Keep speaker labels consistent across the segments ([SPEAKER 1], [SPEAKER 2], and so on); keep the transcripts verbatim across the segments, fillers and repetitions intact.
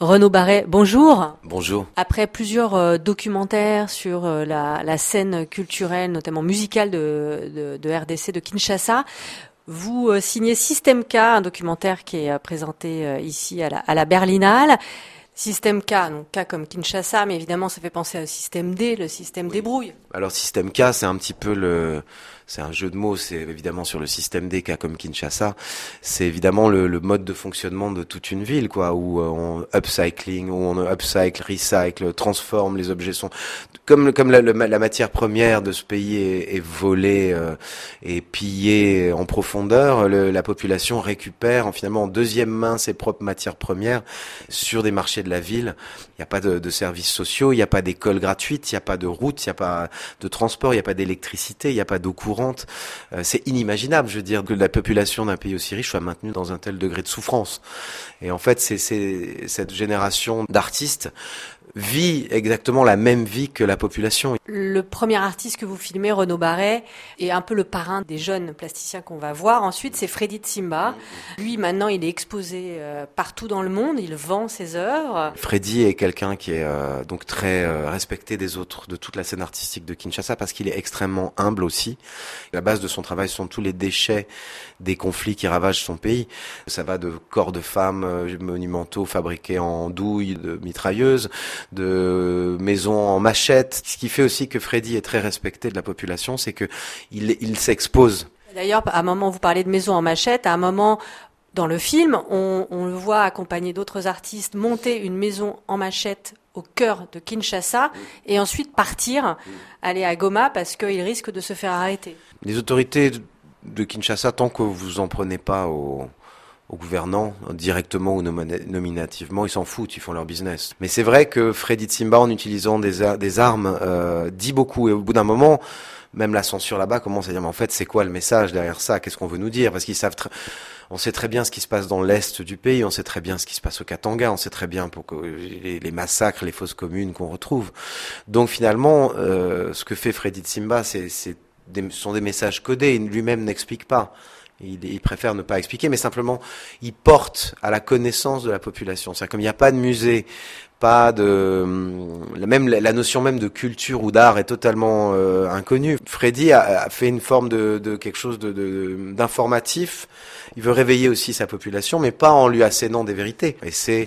[SPEAKER 1] Renaud Barret, bonjour.
[SPEAKER 2] Bonjour.
[SPEAKER 1] Après plusieurs euh, documentaires sur euh, la, la scène culturelle, notamment musicale de, de, de R D C, de Kinshasa, vous euh, signez Système K, un documentaire qui est euh, présenté euh, ici à la, à la Berlinale. Système K, donc K comme Kinshasa, mais évidemment ça fait penser au système D, le système
[SPEAKER 2] Oui.
[SPEAKER 1] des brouilles.
[SPEAKER 2] Alors Système K, c'est un petit peu le, c'est un jeu de mots, c'est évidemment sur le système D, K comme Kinshasa. C'est évidemment le, le mode de fonctionnement de toute une ville, quoi, où on upcycling, où on upcycle, recycle, transforme, les objets sont comme comme la, la matière première de ce pays est, est volée euh, et pillée en profondeur. Le, la population récupère en, finalement en deuxième main ses propres matières premières sur des marchés de la ville. Il n'y a pas de, de services sociaux, il n'y a pas d'école gratuite, il n'y a pas de route, il n'y a pas de transport, il n'y a pas d'électricité, il n'y a pas d'eau courante. Euh, c'est inimaginable, je veux dire, que la population d'un pays aussi riche soit maintenue dans un tel degré de souffrance. Et en fait, c'est, c'est cette génération d'artistes vit exactement la même vie que la population.
[SPEAKER 1] Le premier artiste que vous filmez, Renaud Barret, est un peu le parrain des jeunes plasticiens qu'on va voir. Ensuite, c'est Freddy Tsimba. Lui, maintenant, il est exposé euh, partout dans le monde. Il vend ses œuvres.
[SPEAKER 2] Freddy est quelqu'un qui est euh, donc très euh, respecté des autres, de toute la scène artistique de Kinshasa, parce qu'il est extrêmement humble aussi. La base de son travail sont tous les déchets des conflits qui ravagent son pays. Ça va de corps de femmes euh, monumentaux fabriqués en douilles de mitrailleuses, de maisons en machette. Ce qui fait aussi que Freddy est très respecté de la population, c'est que il, il s'expose.
[SPEAKER 1] D'ailleurs, à un moment, vous parlez de maisons en machette, à un moment, dans le film, on, on le voit accompagné d'autres artistes monter une maison en machette au cœur de Kinshasa et ensuite partir, aller à Goma parce qu'il risque de se faire arrêter.
[SPEAKER 2] Les autorités de Kinshasa, tant que vous en prenez pas au... aux gouvernants, directement ou nominativement, ils s'en foutent, ils font leur business. Mais c'est vrai que Freddy Tsimba, en utilisant des, ar- des armes, euh, dit beaucoup. Et au bout d'un moment, même la censure là-bas commence à dire, mais en fait, c'est quoi le message derrière ça? Qu'est-ce qu'on veut nous dire? Parce qu'ils savent, tr- on sait très bien ce qui se passe dans l'est du pays, on sait très bien ce qui se passe au Katanga, on sait très bien pour que les, les massacres, les fausses communes qu'on retrouve. Donc finalement, euh, ce que fait Freddy Tsimba, c'est, c'est des, ce sont des messages codés. Il lui-même n'explique pas. Il, il préfère ne pas expliquer, mais simplement, il porte à la connaissance de la population. C'est-à-dire comme il n'y a pas de musée, pas de, même la notion même de culture ou d'art est totalement euh, inconnue. Freddy a, a fait une forme de, de quelque chose de, de, d'informatif. Il veut réveiller aussi sa population, mais pas en lui assénant des vérités. Et c'est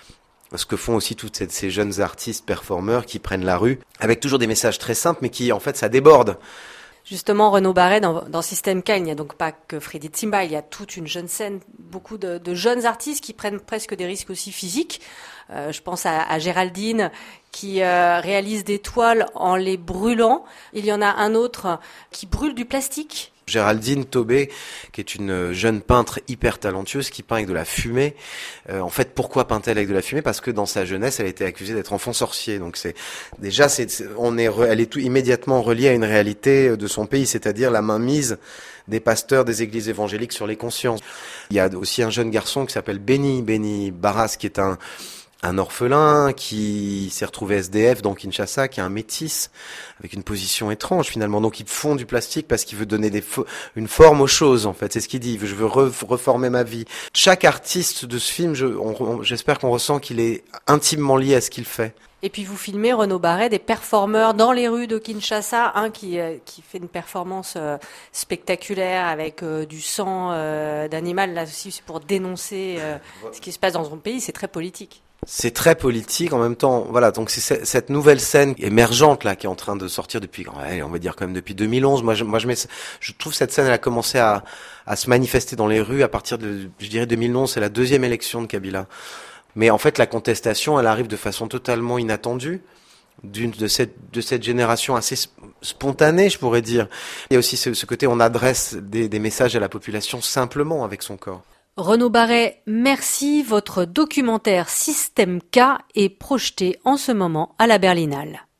[SPEAKER 2] ce que font aussi toutes ces, ces jeunes artistes performeurs qui prennent la rue avec toujours des messages très simples, mais qui en fait ça déborde.
[SPEAKER 1] Justement, Renaud Barret, dans, dans Système K, il n'y a donc pas que Freddy Tsimba, il y a toute une jeune scène, beaucoup de, de jeunes artistes qui prennent presque des risques aussi physiques. Euh, je pense à, à Géraldine qui euh, réalise des toiles en les brûlant. Il y en a un autre qui brûle du plastique.
[SPEAKER 2] Géraldine Tobé, qui est une jeune peintre hyper talentueuse, qui peint avec de la fumée. Euh, en fait, pourquoi peint-elle avec de la fumée? Parce que dans sa jeunesse, elle a été accusée d'être enfant sorcier. Donc c'est déjà, c'est, c'est, on est, elle est tout immédiatement reliée à une réalité de son pays, c'est-à-dire la mainmise des pasteurs des églises évangéliques sur les consciences. Il y a aussi un jeune garçon qui s'appelle Benny, Benny Barras, qui est un un orphelin qui s'est retrouvé S D F dans Kinshasa, qui est un métis, avec une position étrange finalement. Donc il fond du plastique parce qu'il veut donner des fo- une forme aux choses, en fait. C'est ce qu'il dit, je veux re- reformer ma vie. Chaque artiste de ce film, je, on, on, j'espère qu'on ressent qu'il est intimement lié à ce qu'il fait.
[SPEAKER 1] Et puis vous filmez, Renaud Barret, des performeurs dans les rues de Kinshasa, un qui, euh, qui fait une performance euh, spectaculaire avec euh, du sang euh, d'animal, là aussi c'est pour dénoncer euh, ce qui se passe dans son pays, c'est très politique.
[SPEAKER 2] C'est très politique en même temps. Voilà, donc c'est cette nouvelle scène émergente là qui est en train de sortir depuis, on va dire quand même depuis deux mille onze. Moi, je, moi, je, mets, je trouve cette scène elle a commencé à, à se manifester dans les rues à partir de, je dirais deux mille onze. C'est la deuxième élection de Kabila. Mais en fait, la contestation, elle arrive de façon totalement inattendue. D'une de cette de cette génération assez spontanée, je pourrais dire. Il y a aussi ce, ce côté, on adresse des, des messages à la population simplement avec son corps.
[SPEAKER 1] Renaud Barret, merci. Votre documentaire Système K est projeté en ce moment à la Berlinale.